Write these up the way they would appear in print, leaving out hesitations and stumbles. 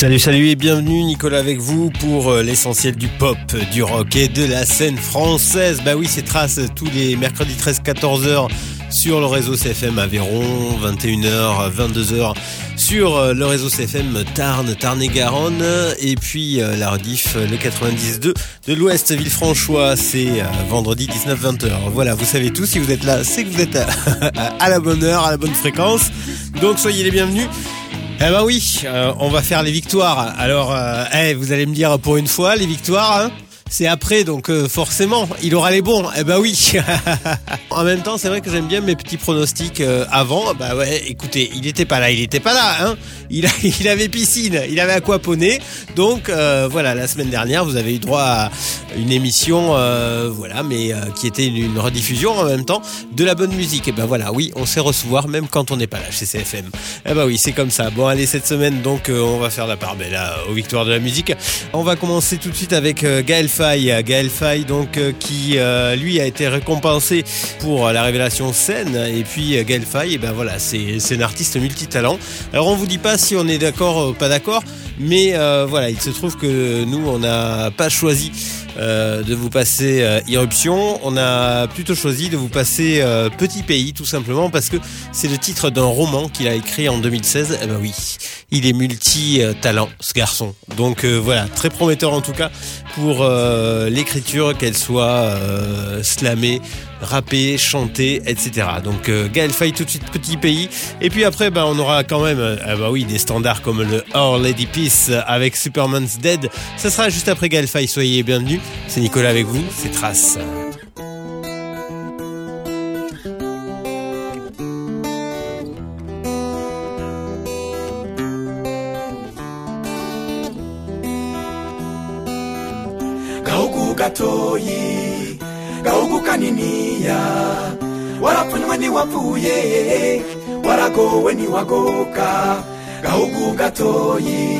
Salut et bienvenue, Nicolas avec vous pour l'essentiel du pop, du rock et de la scène française. Bah oui, c'est Trace tous les mercredis 13-14h sur le réseau CFM Aveyron, 21h, 22h sur le réseau CFM Tarn-et-Garonne et puis la rediff le 92 de l'Ouest Villefranchois, c'est vendredi 19-20h. Voilà, vous savez tout, si vous êtes là, c'est que vous êtes à la bonne heure, à la bonne fréquence, donc soyez les bienvenus. Eh ben oui, on va faire les victoires. Alors, vous allez me dire pour une fois, les victoires, hein, c'est après, donc forcément, il aura les bons. Eh ben oui. En même temps, c'est vrai que j'aime bien mes petits pronostics avant. Bah ouais, écoutez, il était pas là, hein. Il avait piscine, il avait aquaponé. Donc voilà, la semaine dernière, vous avez eu droit à une émission, mais qui était une rediffusion en même temps de la bonne musique. Et ben voilà, oui, on sait recevoir même quand on n'est pas là chez CFM. Eh ben oui, c'est comme ça. Bon, allez, cette semaine, donc on va faire la part belle aux victoires de la musique. On va commencer tout de suite avec Gaël Faye, donc qui lui a été récompensé pour la révélation scène. Et puis Gaël Faye, voilà, c'est un artiste multitalent. Alors on vous dit pas si on est d'accord ou pas d'accord, mais voilà, il se trouve que nous on n'a pas choisi de vous passer Irruption, on a plutôt choisi de vous passer Petit Pays, tout simplement parce que c'est le titre d'un roman qu'il a écrit en 2016. Eh ben oui, il est multi-talent, ce garçon. Donc voilà, très prometteur en tout cas pour l'écriture, qu'elle soit slamée, rappée, chantée, etc. Donc Gaël Faye tout de suite, Petit Pays. Et puis après, on aura quand même des standards comme le Our Lady Peace avec Superman's Dead. Ça sera juste après Gaël Faye, soyez bienvenus. C'est Nicolas avec vous, c'est Trace. Gaugu gatoyi, gaugu kaniniya, warapfunywe ni wapfuye, waragowe ni wagoka, gaugu gatoyi.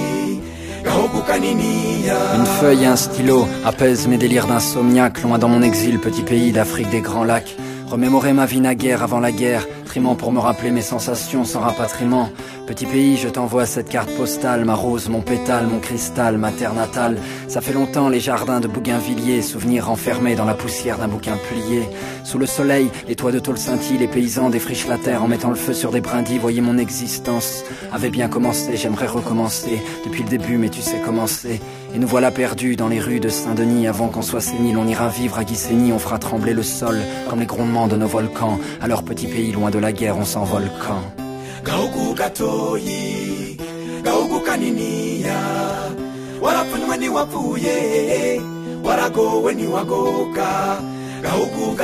Une feuille et un stylo apaisent mes délires d'insomniaque. Loin dans mon exil, petit pays d'Afrique des grands lacs. Remémorer ma vie naguère avant la guerre, trimant pour me rappeler mes sensations sans rapatriement. Petit pays, je t'envoie cette carte postale, ma rose, mon pétale, mon cristal, ma terre natale. Ça fait longtemps les jardins de Bougainvilliers, souvenirs enfermés dans la poussière d'un bouquin plié. Sous le soleil, les toits de tôle scintillent, les paysans défrichent la terre en mettant le feu sur des brindilles. Voyez, mon existence avait bien commencé, j'aimerais recommencer depuis le début, mais tu sais comment c'est. Et nous voilà perdus dans les rues de Saint-Denis. Avant qu'on soit sénile, on ira vivre à Guissény. On fera trembler le sol comme les grondements de nos volcans. Alors petit pays, loin de la guerre, on s'envole quand Gaugu gatoyi, gaugu kaniniya, warapfunywe ni wapfuye, waragowe ni wagoka, gaugu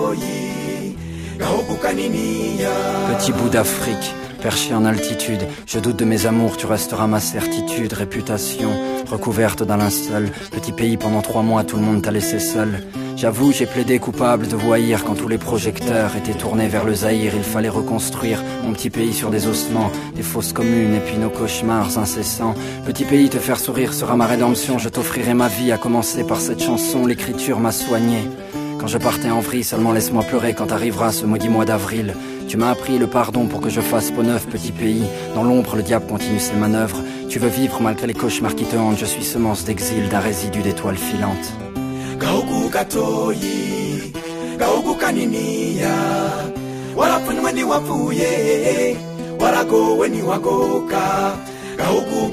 gatoyi, gaugu kaniniya. Petit bout d'Afrique, perché en altitude, je doute de mes amours, tu resteras ma certitude. Réputation recouverte d'un linceul, petit pays pendant 3 mois, tout le monde t'a laissé seul. J'avoue, j'ai plaidé coupable de vous haïr quand tous les projecteurs étaient tournés vers le Zaïre. Il fallait reconstruire mon petit pays sur des ossements, des fosses communes et puis nos cauchemars incessants. Petit pays, te faire sourire sera ma rédemption. Je t'offrirai ma vie, à commencer par cette chanson. L'écriture m'a soigné. Quand je partais en vrille, seulement laisse-moi pleurer quand arrivera ce maudit mois d'avril. Tu m'as appris le pardon pour que je fasse peau neuve, petit pays. Dans l'ombre, le diable continue ses manœuvres. Tu veux vivre malgré les cauchemars qui te hantent. Je suis semence d'exil, d'un résidu d'étoiles filantes. Gaugu gatoyi, gaugu kaniniya, warapfunywe ni wapfuye, waragowe ni wagoka, gaugu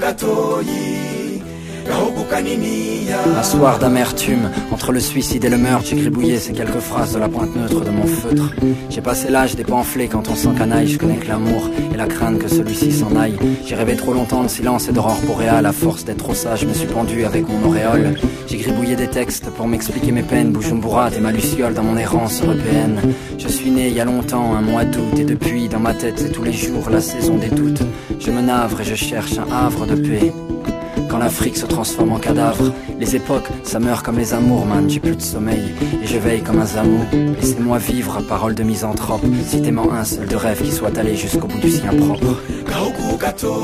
gatoyi, gaugu kaniniya. Un soir d'amertume, entre le suicide et le meurtre, j'ai gribouillé ces quelques phrases de la pointe neutre de mon feutre. J'ai passé l'âge des pamphlets quand on s'en canaille. Je connais que l'amour et la crainte que celui-ci s'en aille. J'ai rêvé trop longtemps de silence et d'aurore boréale. À force d'être trop sage, je me suis pendu avec mon auréole. J'ai gribouillé des textes pour m'expliquer mes peines. Bujumbura, t'es ma luciole dans mon errance européenne. Je suis né il y a longtemps, un mois d'août. Et depuis, dans ma tête, c'est tous les jours la saison des doutes. Je me navre et je cherche un havre de paix. Quand l'Afrique se transforme en cadavre, les époques, ça meurt comme les amours, man. J'ai plus de sommeil et je veille comme un zamou. Laissez-moi vivre, parole de misanthrope. Citez-moi un seul de rêve qui soit allé jusqu'au bout du sien propre. Gaugu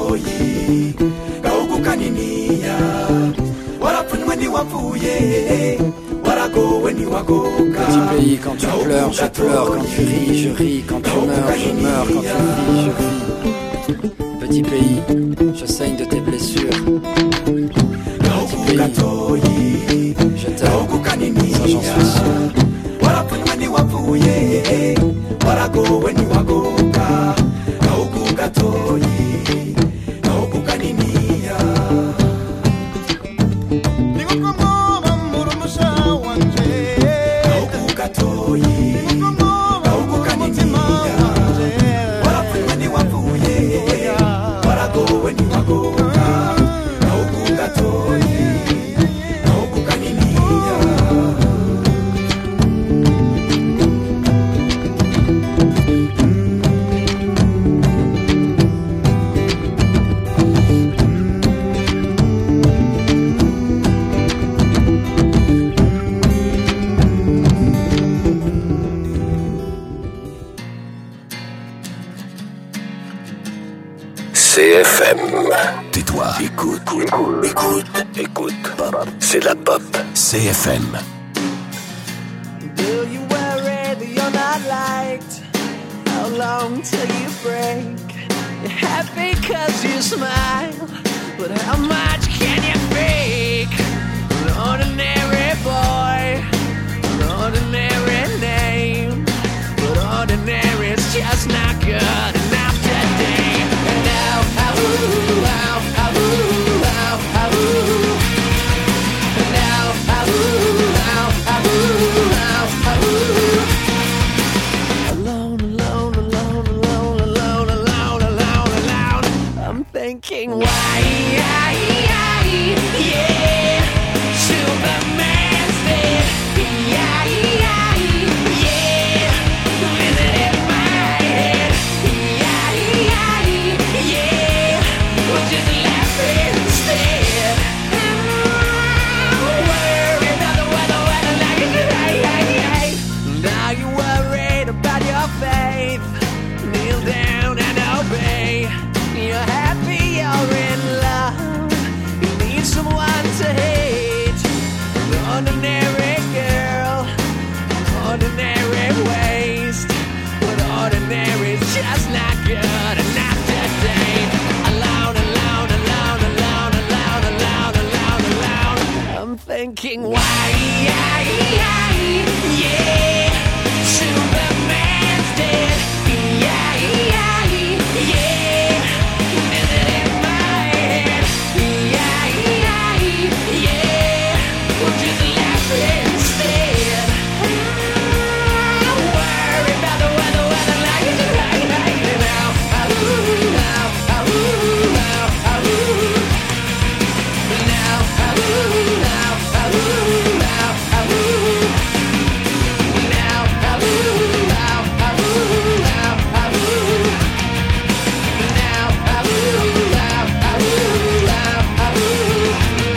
gatoyi, gaugu kaniniya, warapfunywe ni wapfuye, waragowe ni wagoka. Petit pays, quand tu pleures, je pleure. Quand tu ris, je ris. Quand tu meurs, je meurs. Quand tu vis, je vis. Petit pays, je saigne de tes blessures. Je t'aime, ça j'en suis sûr. CFM. Tais-toi, écoute, c'est la pop. CFM. Do you worry that you're not liked? How long till you break? You're happy cause you smile, but how much can you fake? An ordinary boy, an ordinary name, but ordinary's just not good enough today. And now, ooh, ow, ow, ooh, ow, ow, ooh. And now, ooh, ow, ow, ooh, ow, ow, ooh. Alone, alone, alone, alone, alone, alone, alone, alone. I'm thinking, why, yeah. Superman's dead, yeah. Living in my head, yeah. We'll just laugh instead. Worry about the weather, like Are you worried about your faith? Kneel down and obey. You're happy, you're in love. You need someone to hate. An ordinary girl, ordinary waste. But ordinary's just not good enough today. Alone, alone, alone, alone, alone, alone, alone, alone. I'm thinking, why, yeah. Superman's dead, yeah. Living in my head, yeah. We'll just laugh instead. Worry about the weather, like it's right now. Ooh, ow, ow, ooh, ow, ow, ooh. Now, ooh, ow, ow, ooh, ow, ow, ooh. Now, ooh, ow, ow, ooh, ow, ow, ooh. Now, ooh, ow, ow, ooh, ow, ow, ooh.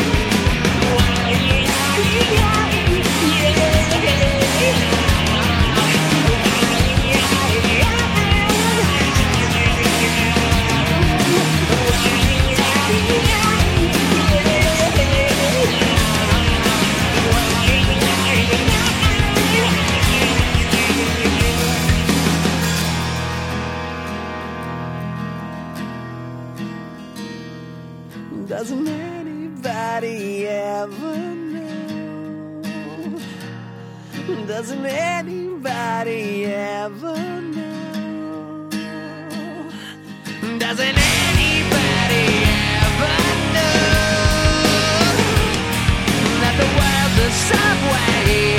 Doesn't anybody ever know? Doesn't anybody ever know? Doesn't anybody ever know that the world's a subway?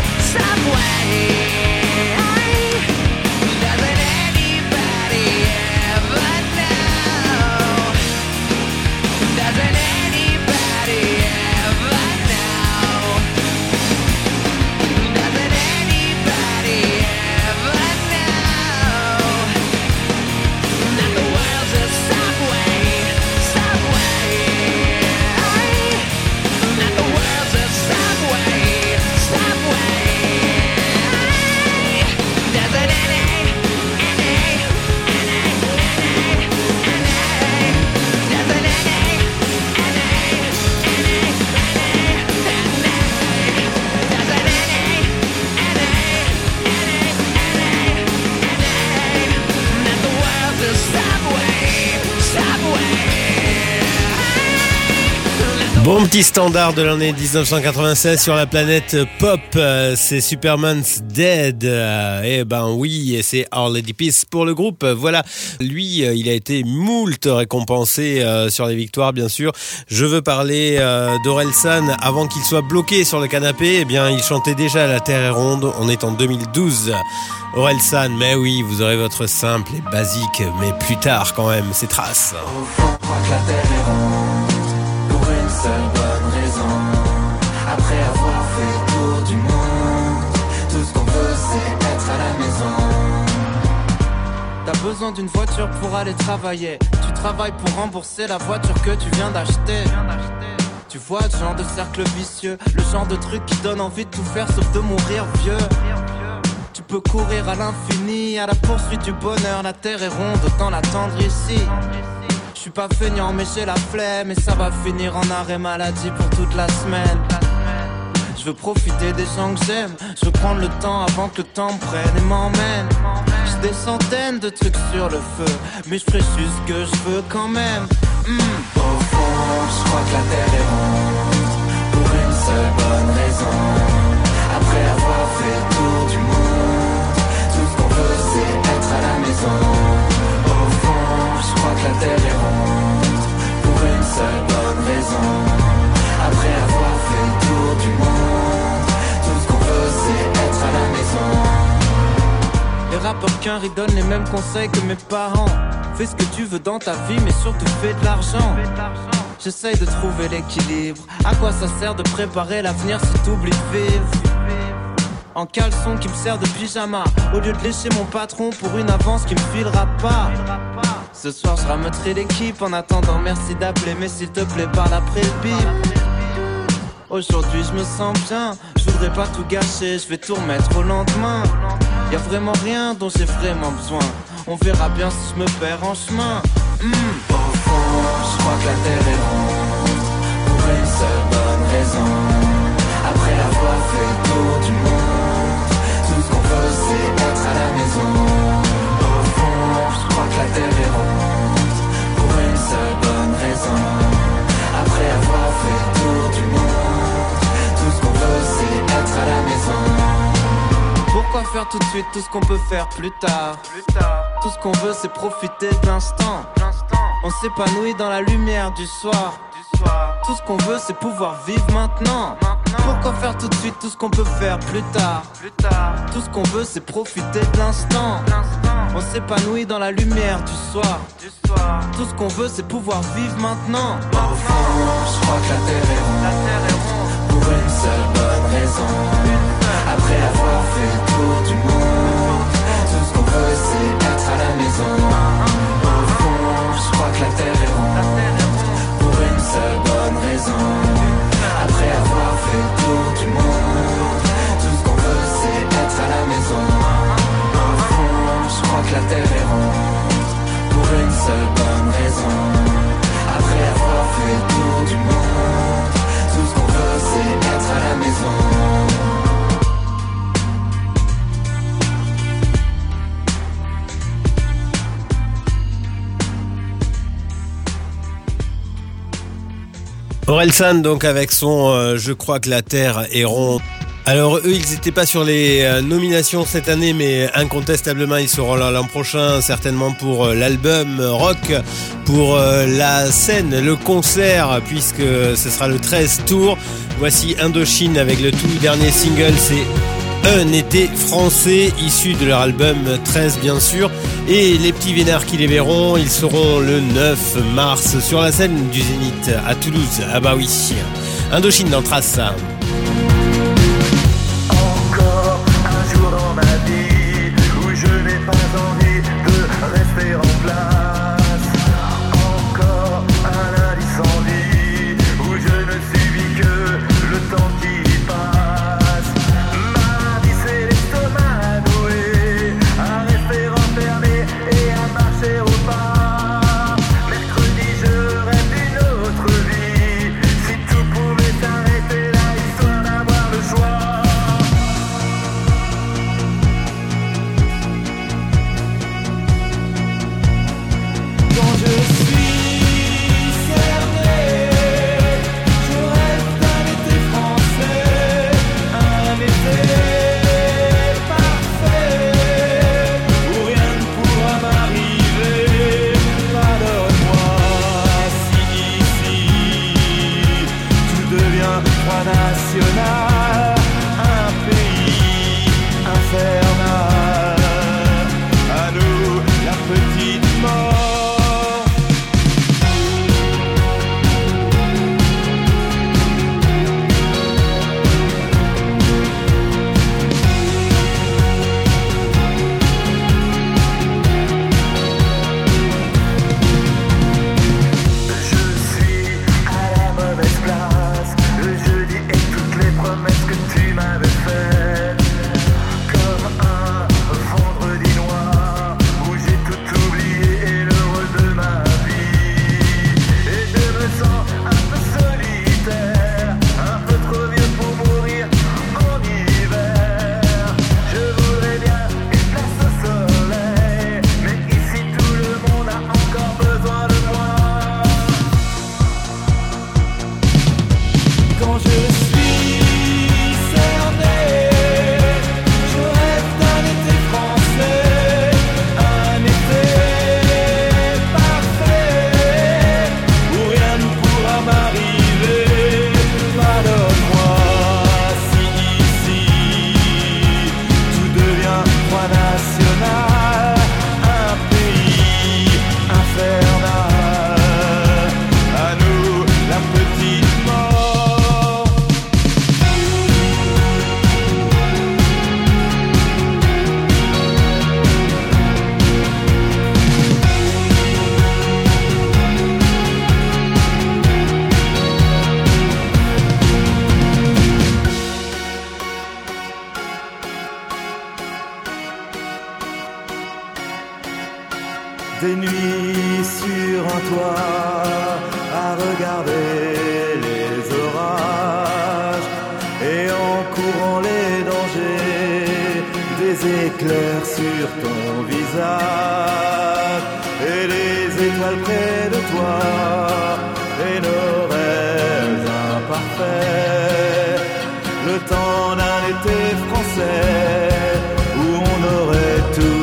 Doesn't anybody ever know? Doesn't anybody ever know? Doesn't anybody ever know that the world's a subway? That the world's a subway. Doesn't Bon petit standard de l'année 1996 sur la planète pop, c'est Superman's Dead. Eh ben oui, et c'est Our Lady Peace pour le groupe. Voilà, lui, il a été moult récompensé sur les victoires, bien sûr. Je veux parler d'Orelsan avant qu'il soit bloqué sur le canapé. Eh bien, il chantait déjà La Terre est ronde. On est en 2012. Orelsan, mais oui, vous aurez votre simple et basique, mais plus tard quand même, c'est Trace. Au fond, je crois que la Terre est ronde. Une seule bonne raison. Après avoir fait le tour du monde, tout ce qu'on veut c'est être à la maison. T'as besoin d'une voiture pour aller travailler. Tu travailles pour rembourser la voiture que tu viens d'acheter. Tu vois le genre de cercle vicieux, le genre de truc qui donne envie de tout faire sauf de mourir vieux. Tu peux courir à l'infini, à la poursuite du bonheur. La terre est ronde, autant l'attendre ici. Je suis pas feignant mais j'ai la flemme. Et ça va finir en arrêt maladie pour toute la semaine. Je veux profiter des gens que j'aime. Je veux prendre le temps avant que le temps me prenne et m'emmène. J'ai des centaines de trucs sur le feu, mais je ferai juste ce que je veux quand même. Au fond, je crois que la terre est ronde. Pour une seule bonne raison. Après avoir fait le tour du monde, tout ce qu'on veut c'est être à la maison. Au fond, je crois que la terre est ronde. Pour une seule bonne raison. Après avoir fait le tour du monde, tout ce qu'on veut c'est être à la maison. Les rappeurs qu'un donnent les mêmes conseils que mes parents. Fais ce que tu veux dans ta vie mais surtout fais de l'argent. J'essaye de trouver l'équilibre. À quoi ça sert de préparer l'avenir si t'oublies de vivre? En caleçon qui me sert de pyjama, au lieu de lécher mon patron pour une avance qui me filera pas. Ce soir je rameuterai l'équipe. En attendant merci d'appeler, mais s'il te plaît parle après le bip. Aujourd'hui je me sens bien, je voudrais pas tout gâcher, je vais tout remettre au lendemain. Y'a vraiment rien dont j'ai vraiment besoin. On verra bien si je me perds en chemin. Au fond, je crois que la terre est ronde. Pour une seule bonne raison. Après avoir fait le tour du monde, tout ce qu'on veut c'est être à la maison. Au fond, je crois que la terre est ronde. Pour une seule bonne raison. Après avoir fait le tour du monde, tout ce qu'on veut c'est être à la maison. Pourquoi faire tout de suite tout ce qu'on peut faire plus tard? Tout ce qu'on veut c'est profiter de l'instant. On s'épanouit dans la lumière du soir. Tout ce qu'on veut c'est pouvoir vivre maintenant. Pourquoi faire tout de suite tout ce qu'on peut faire plus tard? Tout ce qu'on veut c'est profiter de l'instant. On s'épanouit dans la lumière du soir. Tout ce qu'on veut c'est pouvoir vivre maintenant. Au fond, je crois que la terre est ronde. Pour une seule bonne raison. Après avoir fait le tour du monde, tout ce qu'on veut c'est être à la maison. Au fond, je crois que la terre est ronde. Pour une seule bonne raison. Après avoir fait le tour du monde, tout ce qu'on veut c'est être à la maison. Au fond, je crois que la terre est ronde. Pour une seule bonne raison. Après avoir fait le tour du monde, tout ce qu'on veut c'est être à la maison. Orelsan donc avec son Je crois que la terre est ronde. Alors eux ils n'étaient pas sur les nominations cette année, mais incontestablement ils seront là l'an prochain, certainement pour l'album rock, pour la scène, le concert, puisque ce sera le 13 tours. Voici Indochine avec le tout dernier single, c'est Un été français, issu de leur album 13 bien sûr. Et les petits vénards qui les verront, ils seront le 9 mars sur la scène du Zénith à Toulouse. Ah bah oui, Indochine dans Trace. Encore un jour dans ma vie où je n'ai pas envie de rester en place. Encore un lundi sans vie où je ne subis que le temps qui passe. Mardi c'est l'estomac à Noé, à rester enfermé et à marcher au pas. Mercredi je rêve d'une autre vie, si tout pouvait s'arrêter là histoire d'avoir le choix. national, un pays infernal. À nous la petite mort. Des nuits sur un toit à regarder les orages et en courant les dangers, des éclairs sur ton visage et les étoiles près de toi et nos rêves imparfaits. Le temps d'un été français où on aurait tout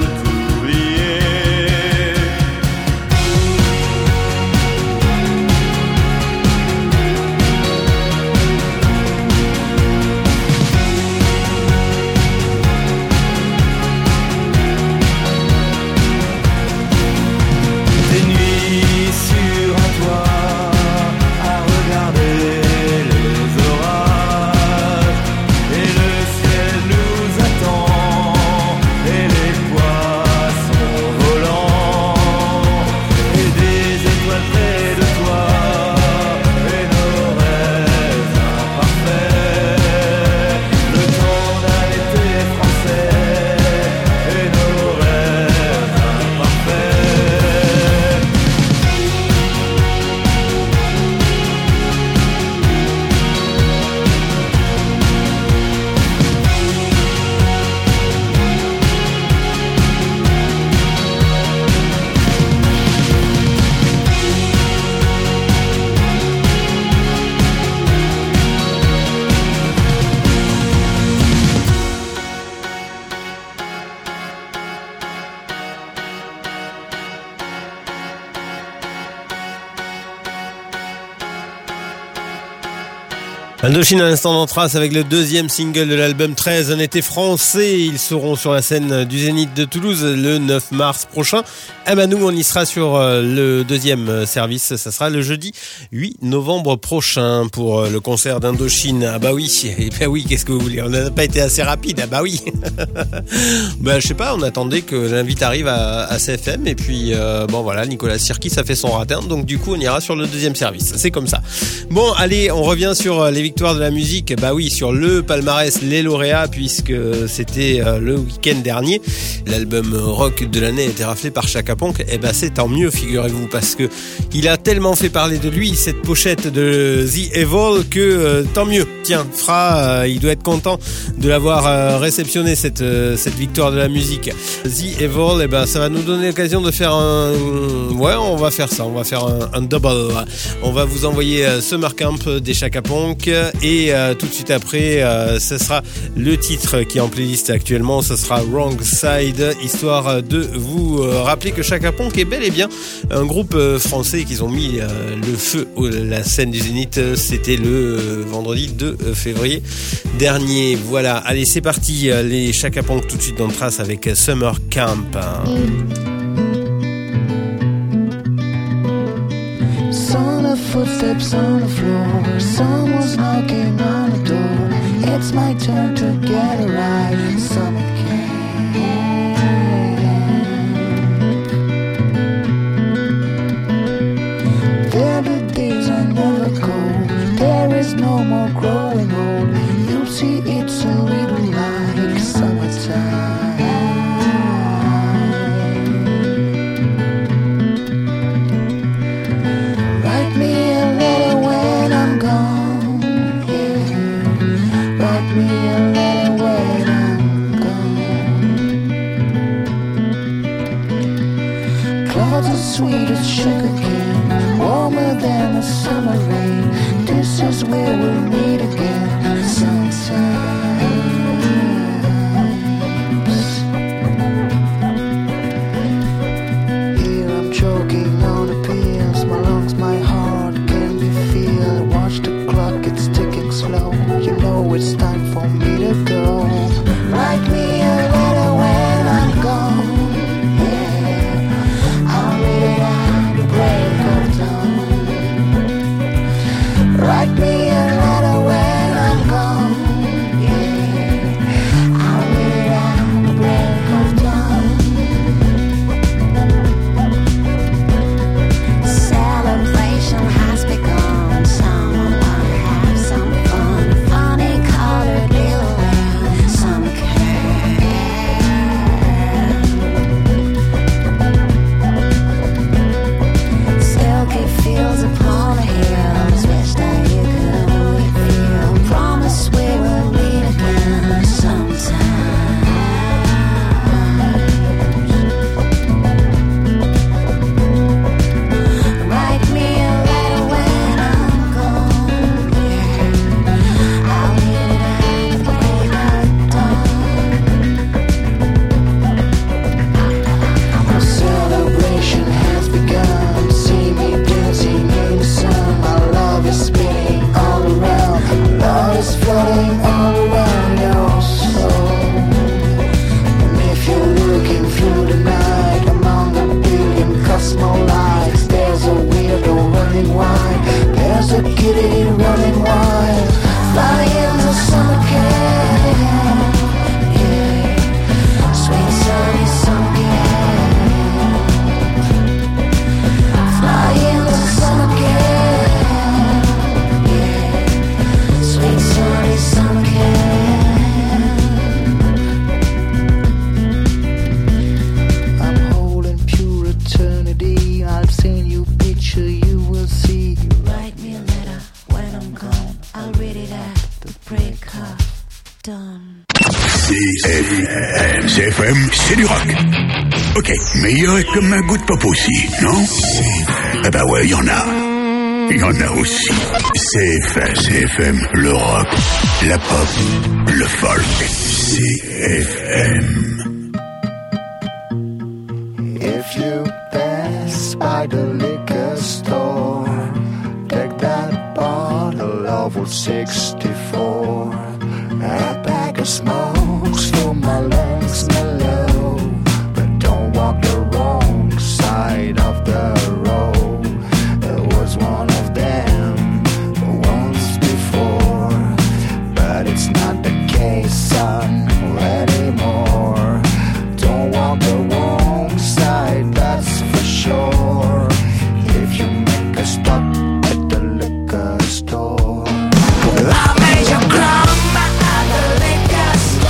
Indochine à l'instant d'Anthrax avec le deuxième single de l'album 13, un été français. Ils seront sur la scène du Zénith de Toulouse le 9 mars prochain. Eh ben nous, on y sera sur le deuxième service. Ça sera le jeudi 8 novembre prochain pour le concert d'Indochine. Ah bah oui, eh ben oui, qu'est-ce que vous voulez? On n'a pas été assez rapide. Ah bah oui. Ben je sais pas, on attendait que l'invite arrive à CFM et puis bon voilà, Nicolas Sirkis a fait son ratin, donc du coup on ira sur le deuxième service. C'est comme ça. Bon, allez, on revient sur les victoires de la musique. Bah oui, sur le palmarès, les lauréats, puisque c'était le week-end dernier. L'album rock de l'année a été raflé par Chaka Ponk. Et bah c'est tant mieux, figurez-vous, parce que il a tellement fait parler de lui, cette pochette de The Evil, que tant mieux. Tiens, Fra, il doit être content de l'avoir réceptionné cette victoire de la musique. The Evil, et ben ça va nous donner l'occasion de faire on va faire ça, on va faire un double. On va vous envoyer ce Mark Camp des Chaka Ponk et tout de suite après, ce sera le titre qui est en playlist actuellement, ce sera Wrong Side, histoire de vous rappeler que Chaka Ponk est bel et bien un groupe français qu'ils ont mis le feu à la scène du Zénith, c'était le vendredi 2 février dernier. Voilà, allez c'est parti, les Chaka Ponk tout de suite dans le trace avec Summer Camp. Sound of footsteps on the floor, someone's knocking on the door. It's my turn to get a ride in summer camp. There the days are never cold, there is no more growing old. You see it's a little like summertime. Write me a letter when I'm gone, yeah. Write me a letter when I'm gone. Clouds as sweet as sugar cane, warmer than the summer rain. This is where we'll meet again sometimes. Here I'm choking on the pills, my lungs, my heart can be feel. Watch the clock, it's ticking slow. You know it's time for me to go. Write me a letter when I'm gone, yeah. I'll read it at the break of dawn. Write me a letter when I'm gone, yeah. I'll read it at the break of dawn. Celebration has begun. Someone wanna have some fun. Funny colored little lamb, some silky fields upon the hills. Wish that you could only feel. Promise we will meet again sometime. Write me a letter when I'm gone, yeah. I'll read it at the break of dawn. The celebration has begun. See me dancing in the sun. My love is spinning all around. Love is floating all around your soul. And if you're looking through the night among a billion cosmo lights, there's a weirdo running wild. There's a kitty running wild. Fly in the summer camp, yeah. Sweet sunny summer camp. Fly in the summer camp, yeah. Sweet sunny summer camp. I'm holding pure eternity. I'll send you a picture you will see. Write me a letter when I'm gone. I'll read it at the break of dawn. CFM, CFM, c'est du rock. Ok, mais il y aurait comme un goût de pop aussi, non? Eh ben ouais, il y en a. Il y en a aussi. CFM, CFM, le rock, la pop, le folk. CFM. If you pass by the liquor store, take that bottle of Old 64. A pack of smokes for my lungs mellow, but don't walk the wrong side of the road. There was one of them once before, but it's not the case, son, anymore. Don't walk the wrong side, that's for sure. If you make a stop at the liquor store, I made you cry at the liquor store.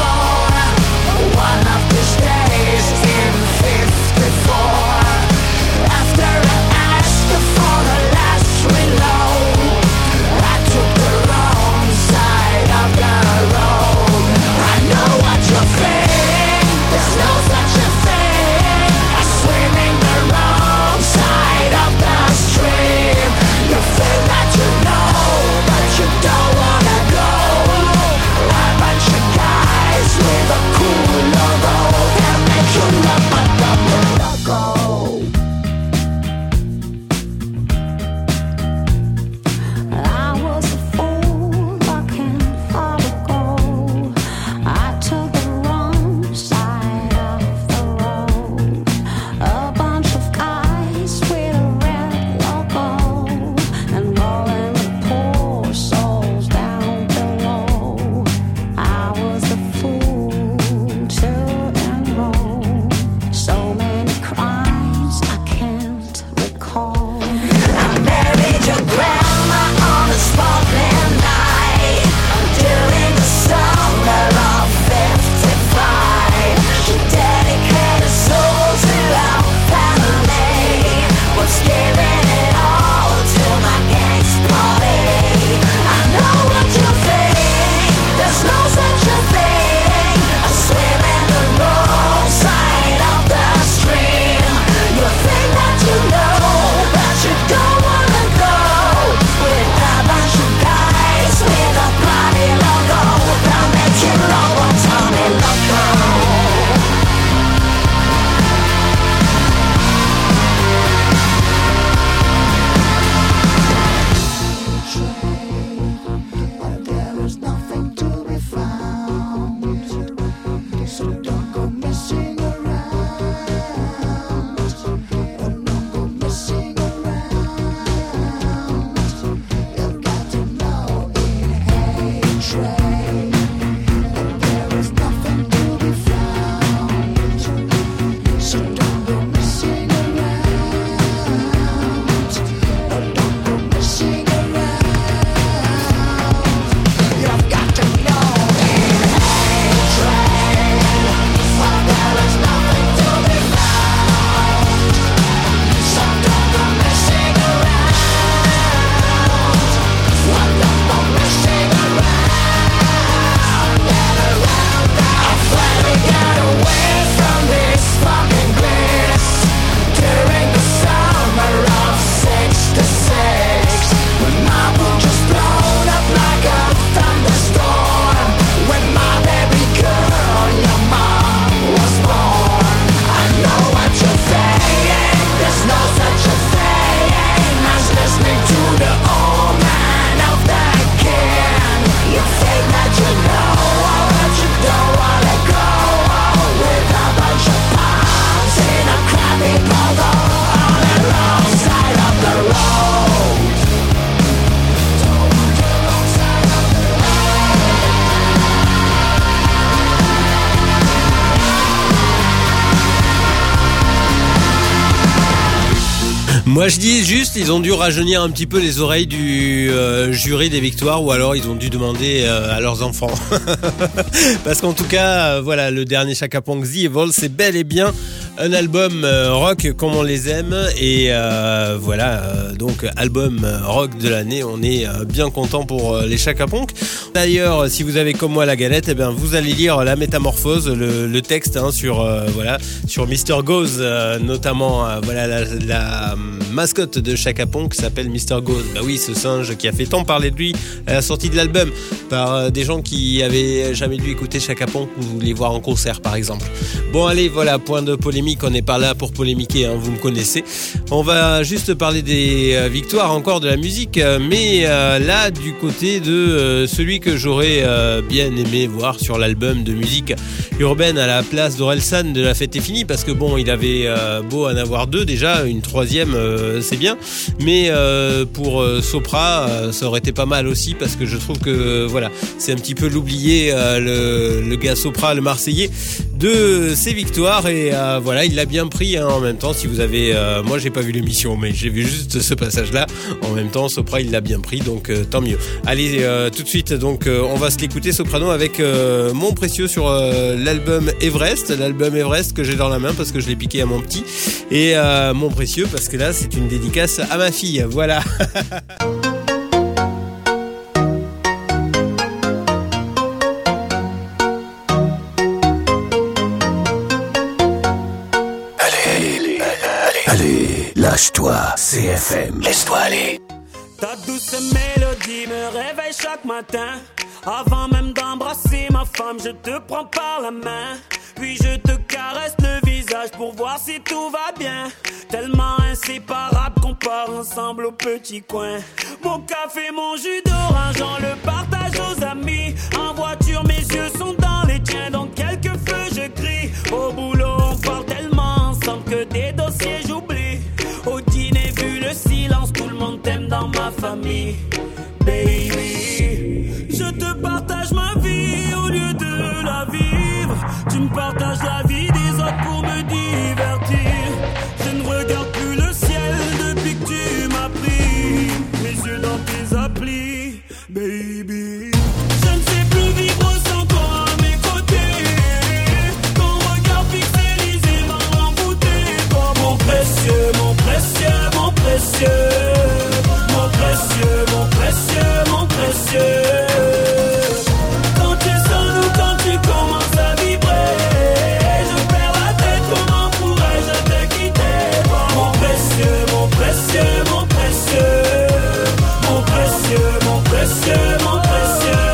Moi je dis juste, ils ont dû rajeunir un petit peu les oreilles du jury des victoires, ou alors ils ont dû demander à leurs enfants. Parce qu'en tout cas, voilà, le dernier Chaka Ponk, The Evil, c'est bel et bien un album rock comme on les aime, et donc album rock de l'année. On est bien content pour les Chaka Ponk. D'ailleurs, si vous avez comme moi la galette, eh bien vous allez lire La Métamorphose, le texte sur Mr. Goz, notamment la mascotte de Chaka Ponk s'appelle Mr. Goz. Bah oui, ce singe qui a fait tant parler de lui à la sortie de l'album par des gens qui avaient jamais dû écouter Chaka Ponk ou les voir en concert par exemple. Bon allez, voilà, point de polémique, on n'est pas là pour polémiquer, vous me connaissez. On va juste parler des victoires encore de la musique, mais là du côté de celui que j'aurais bien aimé voir sur l'album de musique urbaine à la place d'Orelsan de La Fête est finie, parce que bon, il avait beau en avoir deux déjà, une troisième c'est bien, mais pour Sopra ça aurait été pas mal aussi, parce que je trouve que voilà, c'est un petit peu l'oublié, le gars Sopra, le Marseillais, de ses victoires, et voilà, il l'a bien pris en même temps. Si vous avez moi j'ai pas vu l'émission, mais j'ai vu juste ce passage là en même temps. Sopra il l'a bien pris, donc tant mieux. Allez, tout de suite, donc on va se l'écouter, Soprano, avec Mon Précieux sur l'album Everest que j'ai dans la main parce que je l'ai piqué à mon petit, et Mon Précieux parce que là c'est une dédicace à ma fille, voilà. Allez, lâche-toi, CFM, laisse-toi aller. Ta douce mélodie me réveille chaque matin. Avant même d'embrasser ma femme, je te prends par la main. Puis je te caresse le visage pour voir si tout va bien. Tellement inséparable qu'on part ensemble au petit coin. Mon café, mon jus d'orange, on le partage aux amis. En voiture, mes yeux sont dans les tiens, donc quelques feux je crie. Au boulot, on parle tellement ensemble que des dossiers j'oublie. Au dîner, vu le silence, tout le monde t'aime dans ma famille. Baby, je te partage ma vie au lieu de la vivre. Tu me partages la vie des autres pour me divertir. Je ne regarde plus le ciel depuis que tu m'as pris mes yeux dans tes applis, baby. Je ne sais plus vivre sans toi à mes côtés. Ton regard pixelisé m'a envoûté. Toi, mon précieux, mon précieux, mon précieux. Mon précieux, mon précieux, mon précieux. Quand tu sonnes ou quand tu commences à vibrer, je perds la tête, comment pourrais-je te quitter? Mon précieux, mon précieux, mon précieux. Mon précieux, mon précieux, mon précieux.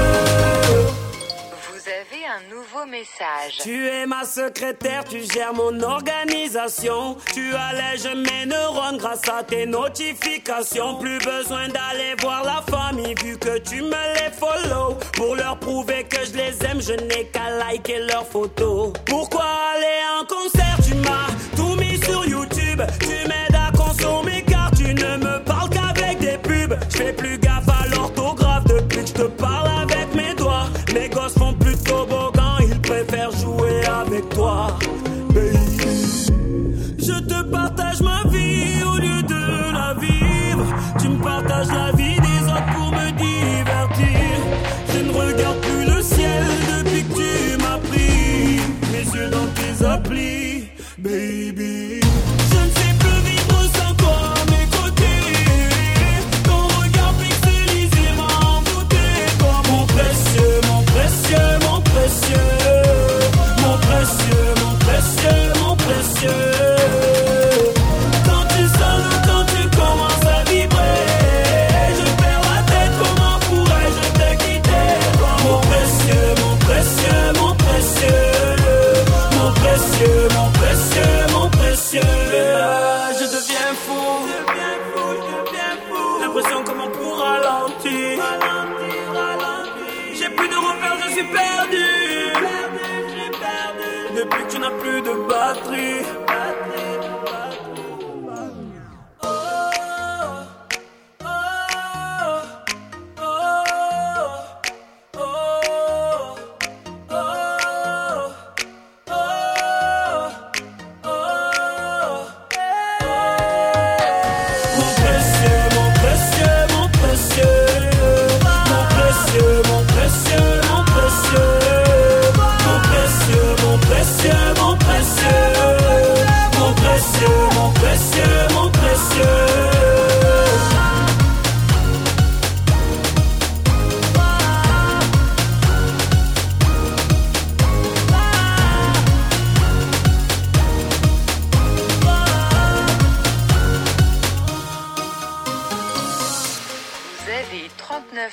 Vous avez un nouveau message. Tu es ma secrétaire, tu gères mon organisation. Tu allèges mes neurones grâce à tes notifications. Plus besoin d'aller voir la famille vu que tu me les follow. Pour leur prouver que je les aime, je n'ai qu'à liker leurs photos. Pourquoi aller en concert? Tu m'as tout mis sur YouTube. Tu m'aides à consommer car tu ne me parles qu'avec des pubs. Je fais plus gaffe à l'orthographe depuis que je te parle avec mes doigts. Mes gosses font plus de toboggan, ils préfèrent jouer avec toi. Baby, je te partage ma vie au lieu de la vivre. Tu me partages la vie des autres pour me divertir. Je ne regarde plus le ciel depuis que tu m'as pris mes yeux dans tes applis, baby. Je ne sais plus vivre sans toi à mes côtés. Ton regard pixelisé m'a envoûté. Toi, mon précieux, mon précieux, mon précieux. Mon précieux, mon précieux, mon précieux. Quand tu sonnes ou quand tu commences à vibrer, je perds la tête, comment pourrais-je te quitter? Mon précieux, mon précieux, mon précieux. Mon précieux, mon précieux, mon précieux. Je deviens fou, l'impression comme un coup ralenti. J'ai plus de repères, je suis perdu. Depuis que tu n'as plus de batterie.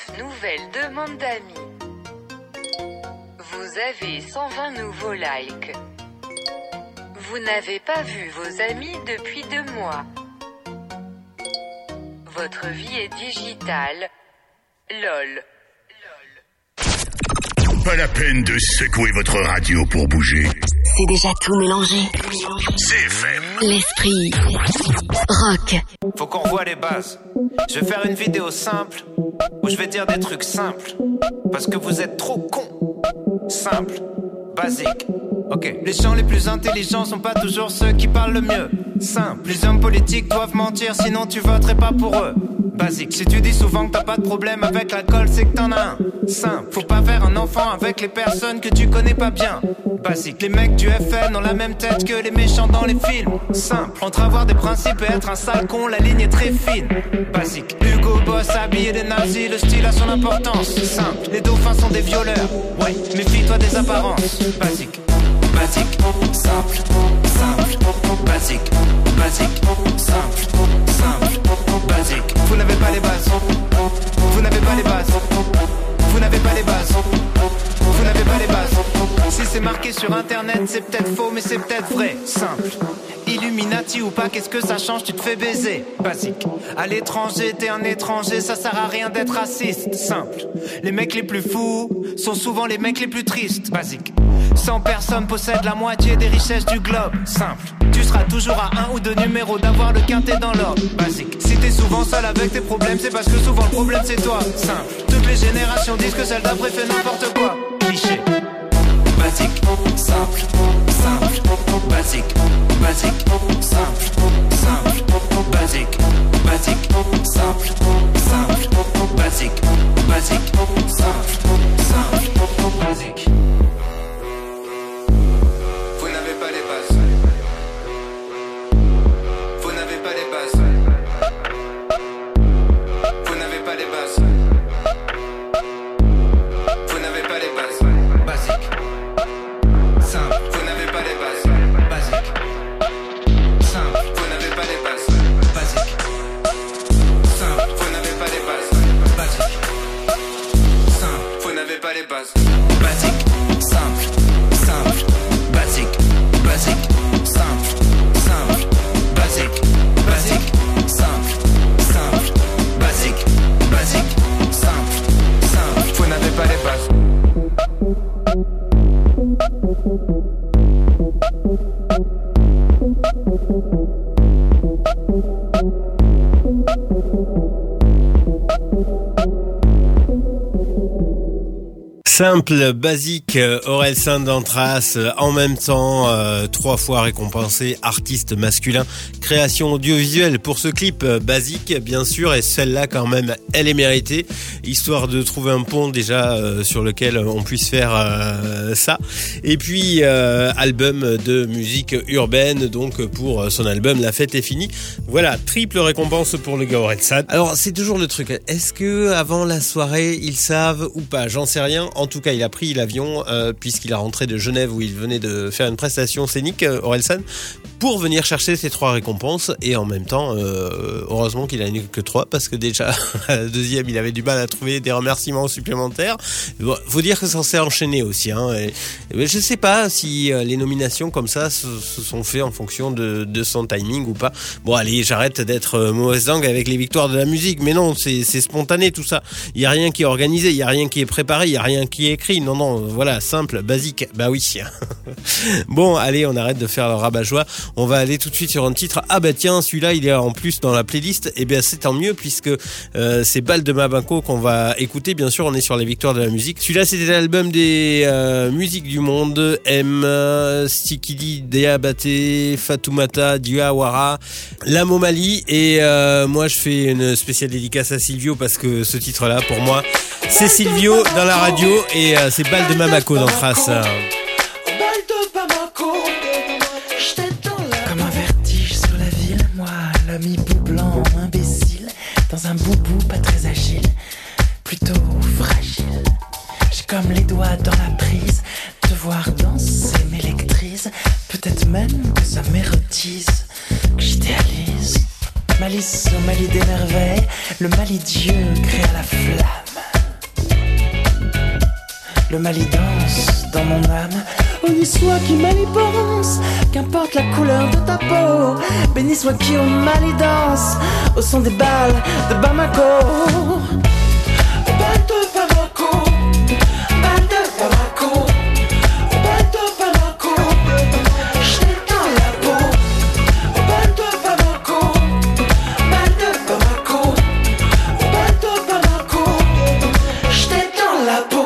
nouvelles demandes d'amis. Vous avez 120 nouveaux likes. Vous n'avez pas vu vos amis depuis 2 mois. Votre vie est digitale. LOL. Pas la peine de secouer votre radio pour bouger. C'est déjà tout mélangé. CFM. L'esprit rock. Faut qu'on revoie les bases. Je vais faire une vidéo simple où je vais dire des trucs simples. Parce que vous êtes trop cons. Simple, basique. Ok. Les gens les plus intelligents sont pas toujours ceux qui parlent le mieux. Simple. Les hommes politiques doivent mentir, sinon tu voterais pas pour eux. Basique. Si tu dis souvent que t'as pas de problème avec l'alcool, c'est que t'en as un. Simple. Faut pas faire un enfant avec les personnes que tu connais pas bien. Basique. Les mecs du FN ont la même tête que les méchants dans les films. Simple. Entre avoir des principes et être un sale con, la ligne est très fine. Basique. Hugo Boss habillé des nazis, le style a son importance. Simple. Les dauphins sont des violeurs. Ouais, méfie-toi des apparences. Basique. Basique. Simple. Simple. Basique. Basique. Simple. Simple. Basique. Vous n'avez pas les bases. Vous n'avez pas les bases. Vous n'avez pas les bases. Vous n'avez pas les bases. Si c'est marqué sur internet, c'est peut-être faux, mais c'est peut-être vrai. Simple. Illuminati ou pas, qu'est-ce que ça change, tu te fais baiser. Basique. À l'étranger, t'es un étranger, ça sert à rien d'être raciste. Simple. Les mecs les plus fous sont souvent les mecs les plus tristes. Basique. 100 personnes possèdent la moitié des richesses du globe. Simple. Tu seras toujours à 1 ou 2 numéros d'avoir le quintet dans l'ordre. Basique. Si t'es souvent seul avec tes problèmes, c'est parce que souvent le problème c'est toi. Simple. Toutes les générations disent que celle d'après fait n'importe quoi. Cliché. Basique. Simple. Simple. Basique. Basique. Simple. Simple. Basique. Basique. Simple. Simple. Basique. Basique. Simple. Simple. Basique. Vous n'avez pas les bases. Vous n'avez pas les bases. Vous n'avez pas les bases. Vous n'avez pas les bases. Basique. Simple. Vous n'avez pas les bases. Basique. Simple. Vous n'avez pas les bases. Basique. Simple. Vous n'avez pas les bases. Basique. Simple. Vous n'avez pas les bases. Basique. Simple. Simple. Basique. Basique. Simple. Simple. Basique. Basique. Simple. Simple. Basique. Basique. Simple. Simple. Vous n'avez pas les bases. Simple, basique, Orelsan d'Anthrace, en même temps, 3 fois récompensé artiste masculin, création audiovisuelle pour ce clip basique, bien sûr, et celle-là quand même, elle est méritée, histoire de trouver un pont déjà sur lequel on puisse faire ça. Et puis, album de musique urbaine, donc pour son album La Fête est finie. Voilà, triple récompense pour le gars Orelsan. Alors, c'est toujours le truc, est-ce que avant la soirée, ils savent ou pas? J'en sais rien. En tout cas, il a pris l'avion puisqu'il a rentré de Genève où il venait de faire une prestation scénique, Orelsan, pour venir chercher ses 3 récompenses. Et en même temps, heureusement qu'il a eu que 3 parce que déjà, la deuxième, il avait du mal à trouver des remerciements supplémentaires. Bon, faut dire que ça s'est enchaîné aussi. Hein, et je sais pas si les nominations comme ça se sont faites en fonction de son timing ou pas. Bon, allez, j'arrête d'être mauvaise langue avec les victoires de la musique. Mais non, c'est spontané tout ça. Il y a rien qui est organisé, il y a rien qui est préparé, il y a rien qui est écrit. Non, voilà, simple, basique. Bah oui. Bon, allez, on arrête de faire le rabat-joie. On va aller tout de suite sur un titre. Ah bah tiens, celui-là, il est en plus dans la playlist. Et bien, c'est tant mieux puisque c'est Bal de Mabanko qu'on va écouter. Bien sûr, on est sur les victoires de la musique. Celui-là, c'était l'album des musiques du monde. M, Stikidi, Diabaté, Fatoumata, Diawara, La Momali. Et moi, je fais une spéciale dédicace à Silvio parce que ce titre-là, pour moi, c'est Silvio dans la radio et c'est Bal de Mabanko d'Anthrace. Comme un vertige sur la ville, moi, l'homme hibou blanc, imbécile, dans un boubou pas très agile, plutôt fragile. J'ai comme les doigts dans la prise, te voir danser m'électrise, peut-être même que ça m'érotise, que j'idéalise. Malice au Mali des merveilles, le Mali Dieu créa la flamme. le mal y danse dans mon âme. Honni soit qui mal y pense, qu'importe la couleur de ta peau. Béni soit qui au mal y danse, au son des balles de Bamako. Bal de Bamako, bal de Bamako, bal de Bamako, j'étais dans la peau. Bal de Bamako, bal de Bamako, bal de Bamako, j'étais dans la peau.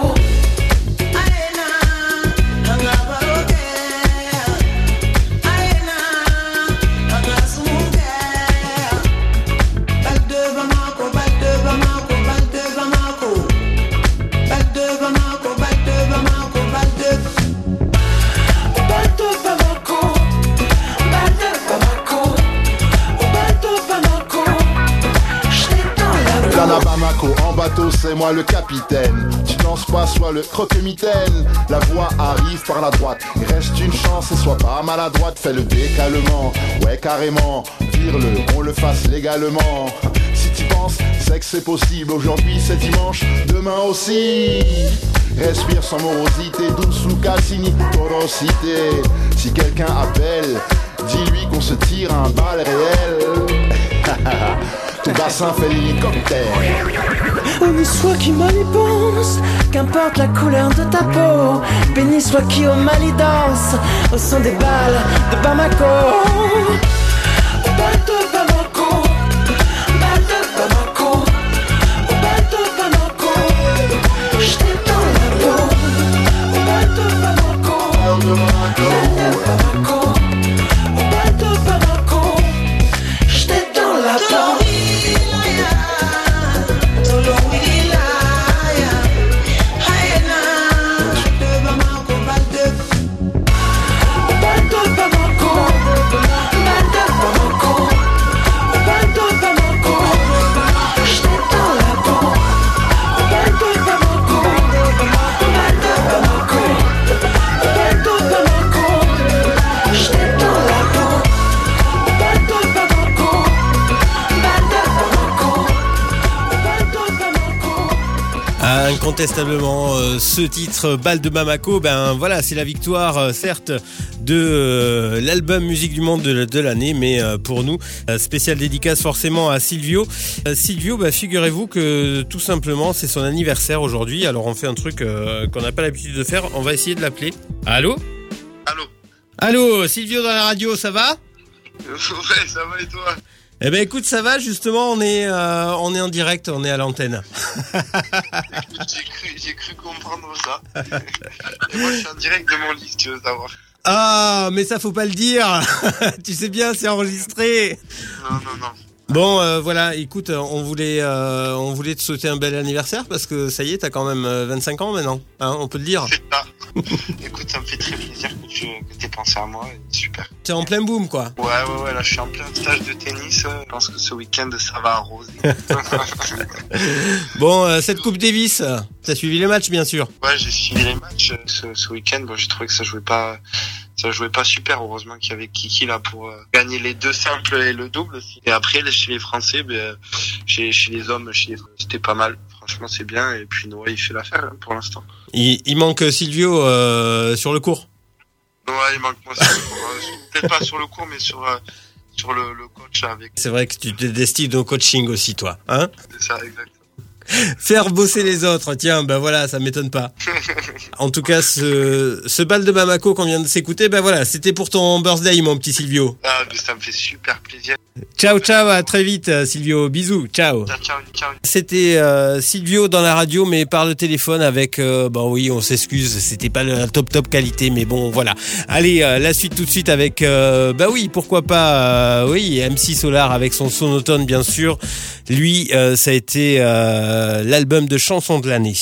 Bamako, en bateau c'est moi le capitaine. Tu danses pas, sois le croque-mitaine. La voix arrive par la droite, il reste une chance et sois pas maladroite. Fais le décalement, ouais carrément. Vire-le, on le fasse légalement. Si tu penses, c'est que c'est possible. Aujourd'hui c'est dimanche, demain aussi. Respire sans morosité, douce ou Cassini, porosité. Si quelqu'un appelle, dis-lui qu'on se tire un bal réel. Tout bassin fait l'hélicoptère. Honni soit qui mal y pense, qu'importe la couleur de ta peau. Béni soit qui au mal y danse, au son des balles de Bamako. Bal de Bamako, bal de Bamako, bal de Bamako, j'étais dans la peau. Bal de Bamako, bal de Bamako, bal de Bamako, j'étais dans la peau. Incontestablement, ce titre Bal de Bamako, ben voilà, c'est la victoire, certes, de l'album Musique du Monde de l'année, mais pour nous, spéciale dédicace forcément à Silvio. Silvio, bah, figurez-vous que tout simplement, c'est son anniversaire aujourd'hui. Alors on fait un truc qu'on n'a pas l'habitude de faire. On va essayer de l'appeler. Allô ? Allô ? Allô, Silvio dans la radio, ça va ? Ouais, ça va et toi ? Eh ben écoute, ça va, justement, on est en direct, on est à l'antenne. Écoute, j'ai cru comprendre ça. Et moi, je suis en direct de mon lit, si tu veux savoir. Ah, mais ça faut pas le dire. Tu sais bien, c'est enregistré. Non. Bon, voilà, écoute, on voulait te souhaiter un bel anniversaire parce que ça y est, t'as quand même 25 ans maintenant, hein, on peut le dire. C'est ça. Écoute, ça me fait très plaisir que t'aies pensé à moi, super. T'es en plein boom, quoi. Ouais, là je suis en plein stage de tennis, je pense que ce week-end ça va arroser. Bon, cette Coupe Davis, t'as suivi les matchs, bien sûr. Ouais, j'ai suivi les matchs ce week-end, bon, j'ai trouvé que ça jouait pas super, heureusement qu'il y avait Kiki là pour gagner les deux simples et le double aussi. Et après chez les Français, chez les hommes, c'était pas mal. Franchement c'est bien et puis Noah il fait l'affaire hein, pour l'instant. Il manque Silvio sur le court. Ouais, il manque moi sur le court. Peut-être pas sur le court mais sur le coach avec. C'est vrai que tu te destines au coaching aussi toi, hein ? C'est ça, exactement. Faire bosser les autres, tiens, ben voilà, ça m'étonne pas. En tout cas, ce bal de Bamako qu'on vient de s'écouter, ben voilà, c'était pour ton birthday, mon petit Silvio. Ah, mais ça me fait super plaisir. Ciao, à très vite, Silvio. Bisous, ciao. Ciao. C'était Silvio dans la radio, mais par le téléphone avec, oui, on s'excuse, c'était pas la top qualité, mais bon, voilà. Allez, la suite tout de suite avec, oui, pourquoi pas, MC Solar avec son sonotone, bien sûr. Lui, ça a été l'album de chansons de l'année.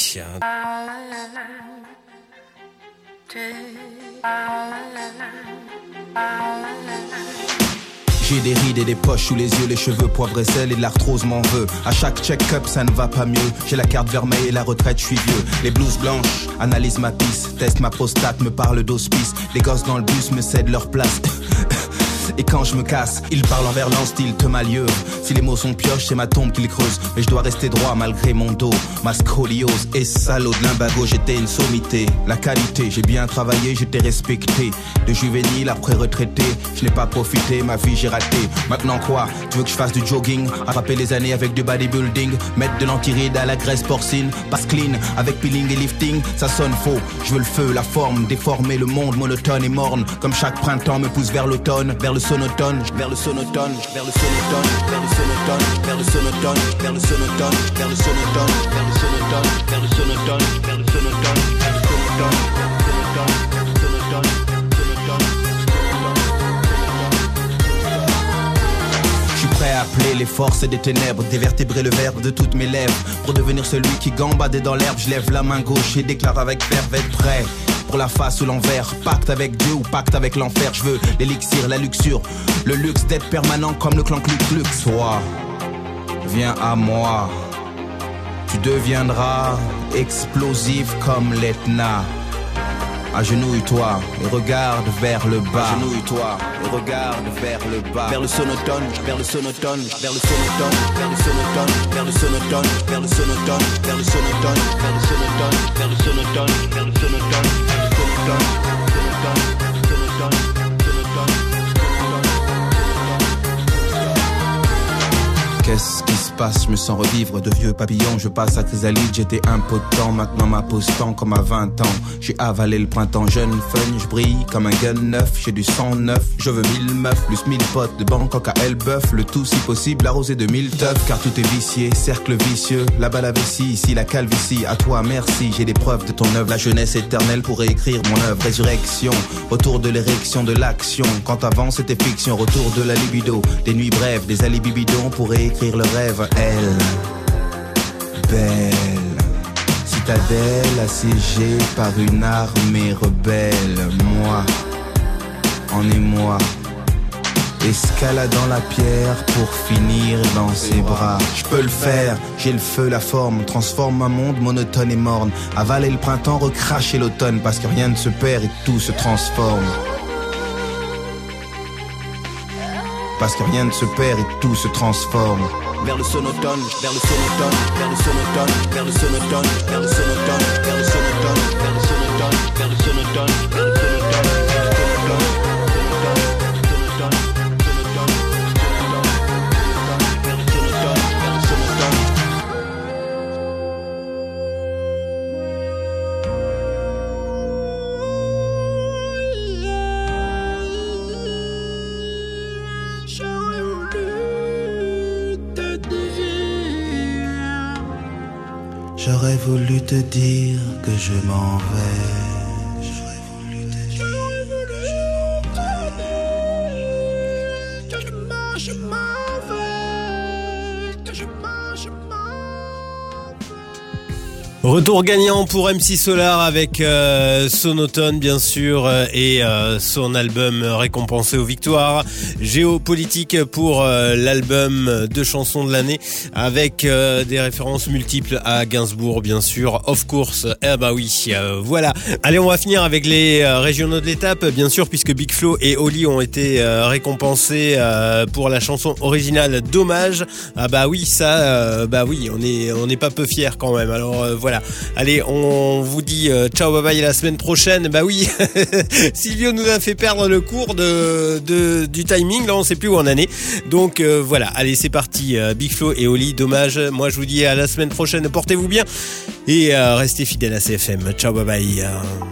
J'ai des rides et des poches sous les yeux, les cheveux poivre et sel et de l'arthrose m'en veut. À chaque check-up ça ne va pas mieux. J'ai la carte vermeille et la retraite, je suis vieux. Les blouses blanches analysent ma pisse, teste ma prostate, me parle d'hospice. Les gosses dans le bus me cèdent leur place. Et quand je me casse, il parle en verlan style Temalieu. Si les mots sont pioches, c'est ma tombe qu'il creuse. Mais je dois rester droit malgré mon dos. Ma scoliose et salaud de l'imbago, j'étais une sommité. La qualité, j'ai bien travaillé, j'étais respecté. De juvénile après retraité, je n'ai pas profité, ma vie j'ai raté. Maintenant quoi? Tu veux que je fasse du jogging, attraper les années avec du bodybuilding, mettre de l'antiride à la graisse porcine, passe clean avec peeling et lifting, ça sonne faux. Je veux le feu, la forme, déformer le monde monotone et morne. Comme chaque printemps me pousse vers l'automne, vers le sonotone, vers le sonotone, vers le sonotone, vers le sonotone, vers le sonotone, vers le sonotone, vers le sonotone, vers le sonotone, vers le sonotone, vers le sonotone, vers le sonotone, vers le sonotone. Prêt à appeler les forces des ténèbres, dévertébrer le verbe de toutes mes lèvres, pour devenir celui qui gambade dans l'herbe. Je lève la main gauche et déclare avec verve prêt pour la face ou l'envers, pacte avec Dieu ou pacte avec l'enfer. Je veux l'élixir, la luxure, le luxe d'être permanent comme le clan Cluc. Sois, viens à moi, tu deviendras explosif comme l'Etna. Agenouille-toi et regarde vers le bas. Agenouille-toi et regarde vers le bas. Vers le sonotone, vers le sonotone, vers le sonotone, vers le sonotone, vers le sonotone, vers le sonotone, vers le sonotone, vers le sonotone, vers le sonotone, vers le sonotone, vers le sonotone, Qu'est-ce qui se passe? Je me sens revivre de vieux papillons. Je passe à chrysalide, j'étais impotent. Maintenant ma pose tend comme à 20 ans. J'ai avalé le printemps jeune, fun. Je brille comme un gun neuf. J'ai du sang neuf. Je veux 1000 meufs, plus 1000 potes de Bangkok à Elbeuf. Le tout si possible arrosé de 1000 teufs. Car tout est vicié, cercle vicieux. Là-bas la vessie, ici la calvitie. À toi merci, j'ai des preuves de ton œuvre. La jeunesse éternelle pour réécrire mon œuvre. Résurrection, retour de l'érection de l'action. Quand avant c'était fiction, retour de la libido. Des nuits brèves, des alibis bidons pour réécrire le rêve. Elle, belle citadelle assiégée par une armée rebelle. Moi, en émoi, escaladant la pierre pour finir dans ses bras. Je peux le faire, j'ai le feu, la forme, transforme un monde monotone et morne. Avaler le printemps, recracher l'automne, parce que rien ne se perd et tout se transforme. Parce que rien ne se perd et tout se transforme. Vers le sonotone, vers le sonotone, vers le sonotone, vers le sonotone, vers le sonotone, vers le sonotone, vers le sonotone, vers le sonotone, vers le sonotone. J'aurais voulu te dire que je m'en vais. J'aurais voulu te dire que je m'en vais. Que je m'en Retour gagnant pour MC Solar avec Sonotone bien sûr et son album récompensé aux victoires. Géopolitique pour l'album de chansons de l'année avec des références multiples à Gainsbourg bien sûr. Of course, bah oui, voilà. Allez, on va finir avec les régionaux de l'étape bien sûr puisque Big Flo et Oli ont été récompensés pour la chanson originale Dommage. Ah bah oui, ça bah oui, on n'est pas peu fiers quand même. Alors voilà. Allez, on vous dit ciao, bye bye, la semaine prochaine. Bah oui, Silvio nous a fait perdre le cours du timing, là on sait plus où on en est. Donc voilà, allez c'est parti, Big Flo et Oli, Dommage. Moi je vous dis à la semaine prochaine, portez-vous bien et restez fidèles à CFM. Ciao, bye bye.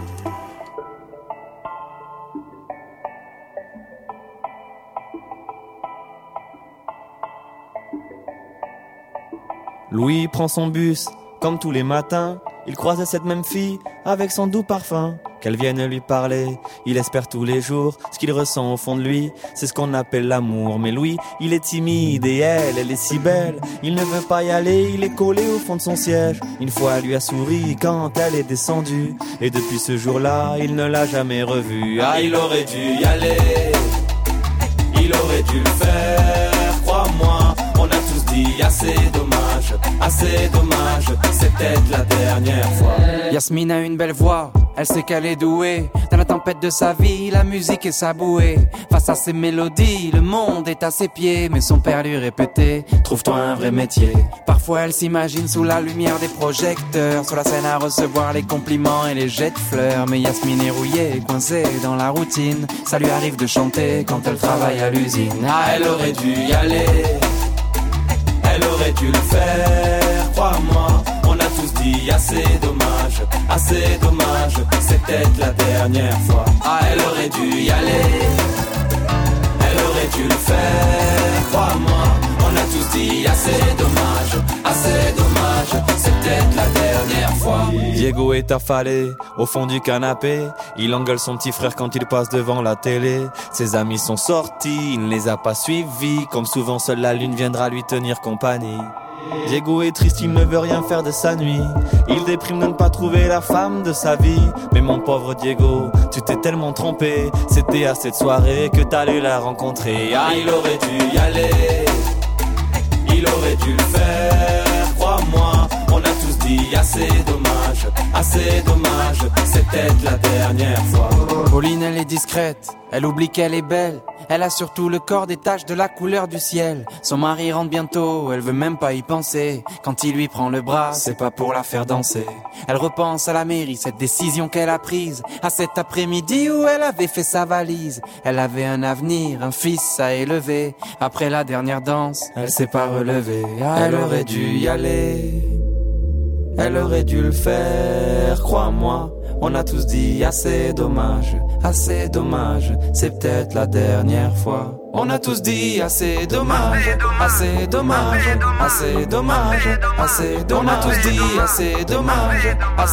Louis prend son bus, comme tous les matins, il croise cette même fille avec son doux parfum. Qu'elle vienne lui parler, il espère tous les jours ce qu'il ressent au fond de lui, c'est ce qu'on appelle l'amour. Mais Louis, il est timide et elle est si belle, il ne veut pas y aller, il est collé au fond de son siège. Une fois elle lui a souri quand elle est descendue, et depuis ce jour-là, il ne l'a jamais revue. Ah, il aurait dû y aller, il aurait dû le faire, crois-moi. On a tous dit assez dommage, c'était la dernière fois. Yasmine a une belle voix, Elle sait qu'elle est douée. Dans la tempête de sa vie, la musique est sa bouée. Face à ses mélodies, le monde est à ses pieds. Mais son père lui répétait, trouve-toi un vrai métier. Parfois elle s'imagine sous la lumière des projecteurs, sur la scène à recevoir les compliments et les jets de fleurs. Mais Yasmine est rouillée, coincée dans la routine. Ça lui arrive de chanter quand elle travaille à l'usine. Ah, elle aurait dû y aller, elle aurait dû le faire, crois-moi. On a tous dit assez dommage, c'est peut-être la dernière fois. Ah, elle aurait dû y aller, elle aurait dû le faire, crois-moi. On a tous dit assez dommage, c'est peut-être la dernière fois. Diego est affalé au fond du canapé. Il engueule son petit frère quand il passe devant la télé. Ses amis sont sortis, il ne les a pas suivis. Comme souvent, seule la lune viendra lui tenir compagnie. Diego est triste, il ne veut rien faire de sa nuit. Il déprime de ne pas trouver la femme de sa vie. Mais mon pauvre Diego, tu t'es tellement trompé. C'était à cette soirée que t'allais la rencontrer. Ah, il aurait dû y aller, il aurait dû le faire, crois-moi. On a tous dit assez dommage, c'est peut-être la dernière fois. Pauline, elle est discrète, elle oublie qu'elle est belle. Elle a surtout le corps des taches de la couleur du ciel. Son mari rentre bientôt, elle veut même pas y penser. Quand il lui prend le bras, c'est pas pour la faire danser. Elle repense à la mairie, cette décision qu'elle a prise. À cet après-midi où elle avait fait sa valise. Elle avait un avenir, un fils à élever. Après la dernière danse, elle s'est pas relevée. Ah, elle aurait dû y aller, elle aurait dû le faire, crois-moi. On a tous dit assez dommage, c'est peut-être la dernière fois. On a tous dit assez dommage. On a tous dit assez dommage.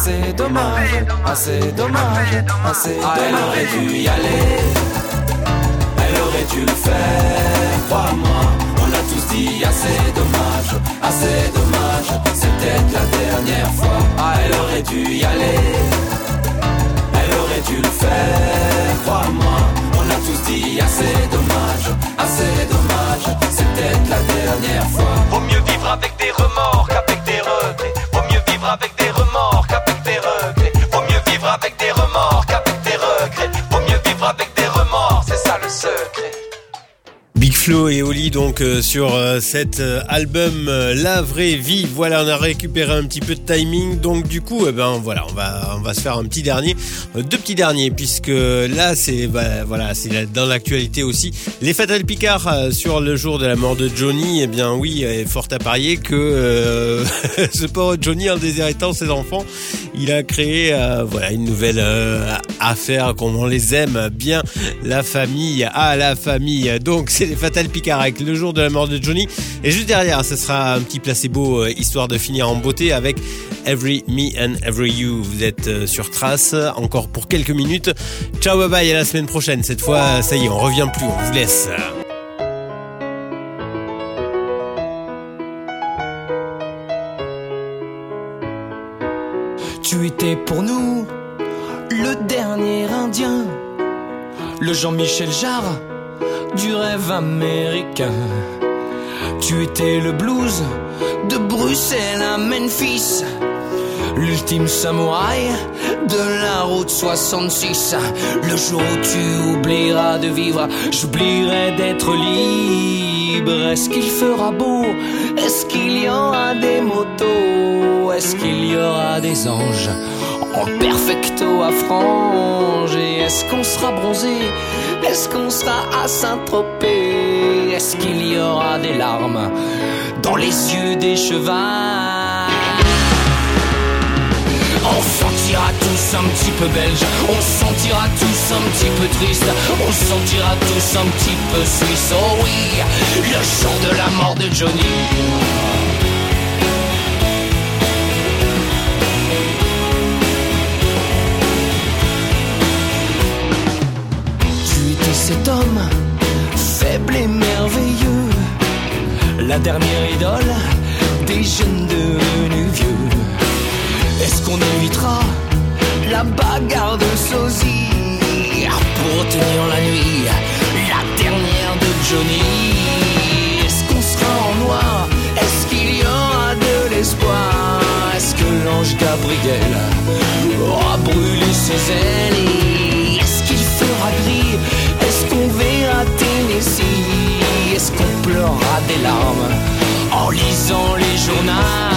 Ah, elle aurait dû y aller, elle aurait dû le faire, crois-moi. On a tous dit assez dommage, c'est peut-être la dernière fois. Ah, elle aurait dû y aller, elle aurait dû le faire, crois-moi. On a tous dit assez dommage, c'est peut-être la dernière fois. Vaut mieux vivre avec des remords qu'avec des regrets. Vaut mieux vivre avec des remords qu'avec des regrets. Vaut mieux vivre avec des remords qu'avec des regrets. Vaut mieux vivre avec des remords, c'est ça le secret. Big Flo et Oli donc sur cet album La Vraie Vie. Voilà, on a récupéré un petit peu de timing, donc du coup voilà, on va se faire un petit dernier, deux petits derniers, puisque là c'est c'est dans l'actualité aussi. Les Fatal Picard sur le jour de la mort de Johnny, eh bien oui, est fort à parier que ce pauvre Johnny, en déshéritant ses enfants, il a créé une nouvelle affaire, comme on les aime bien, la famille. Donc c'est les Fatal Picard avec le jour de la mort de Johnny, et juste derrière ce sera un petit placebo histoire de finir en beauté avec Every Me and Every You. Vous êtes sur Trace encore pour quelques minutes. Ciao, bye bye, à la semaine prochaine. Cette fois ça y est, on revient plus, on vous laisse. Tu étais pour nous le dernier Indien, le Jean-Michel Jarre du rêve américain. Tu étais le blues de Bruxelles à Memphis, l'ultime samouraï de la route 66. Le jour où tu oublieras de vivre, j'oublierai d'être libre. Est-ce qu'il fera beau? Est-ce qu'il y aura des motos? Est-ce qu'il y aura des anges en perfecto à franges? Et est-ce qu'on sera bronzé? Est-ce qu'on sera à Saint-Tropez? Est-ce qu'il y aura des larmes dans les yeux des chevals? On se sentira tous un petit peu belges, on se sentira tous un petit peu tristes, on se sentira tous un petit peu suisses. Oh oui, le jour de la mort de Johnny. Cet homme, faible et merveilleux, la dernière idole des jeunes devenus vieux. Est-ce qu'on évitera la bagarre de sosie pour tenir la nuit, la dernière de Johnny? Est-ce qu'on sera en noir? Est-ce qu'il y aura de l'espoir? Est-ce que l'ange Gabriel aura brûlé ses ailes. Et est-ce qu'il fera gris? Est-ce qu'on verra Tennessee? Est-ce qu'on pleurera des larmes en lisant les journaux?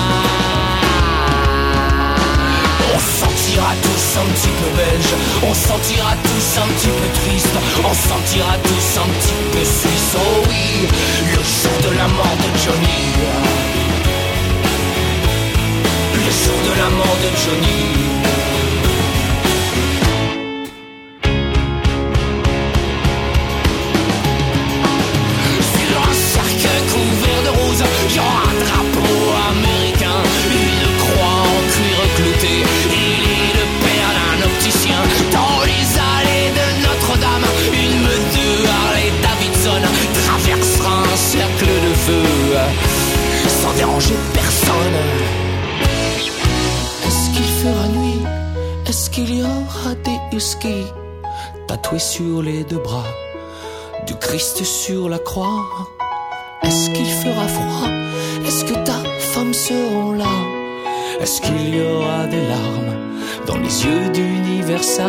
On se sentira tous un petit peu belge, on se sentira tous un petit peu triste, on se sentira tous un petit peu suisse. Oh oui, le jour de la mort de Johnny, le jour de la mort de Johnny. Il y aura un drapeau américain, une croix en cuir clouté, il est le père d'un opticien. Dans les allées de Notre-Dame, une meute de Harley Davidson traversera un cercle de feu sans déranger personne. Est-ce qu'il fera nuit? Est-ce qu'il y aura des huskies tatoués sur les deux bras, du Christ sur la croix? Est-ce qu'il fera froid? Est-ce que ta femme sera là? Est-ce qu'il y aura des larmes dans les yeux d'Universal?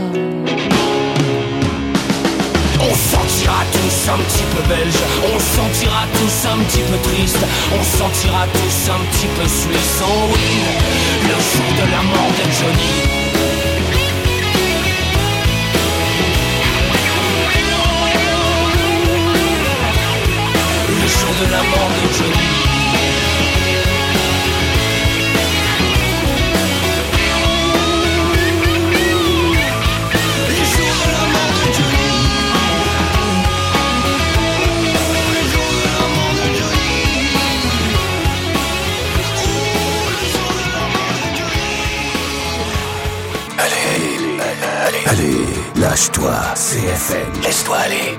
On se sentira tous un petit peu belge, on se sentira tous un petit peu triste, on se sentira tous un petit peu suisse. Oh oui, le jour de la mort de Johnny. Le jour de la mort de Johnny. Le jour de la mort de Johnny. Le jour de la mort de Johnny. Le jour de la mort de Johnny. Allez, lâche-toi, CFM, laisse-toi aller.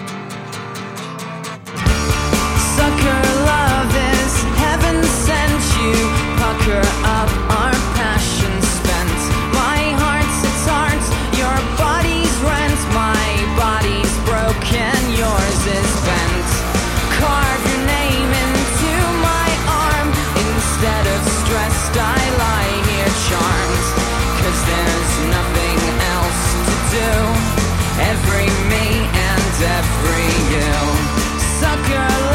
Pucker up our passion spent. My heart's its heart, your body's rent. My body's broken, yours is bent. Carve your name into my arm. Instead of stressed, I lie here charmed. 'Cause there's nothing else to do. Every me and every you. Sucker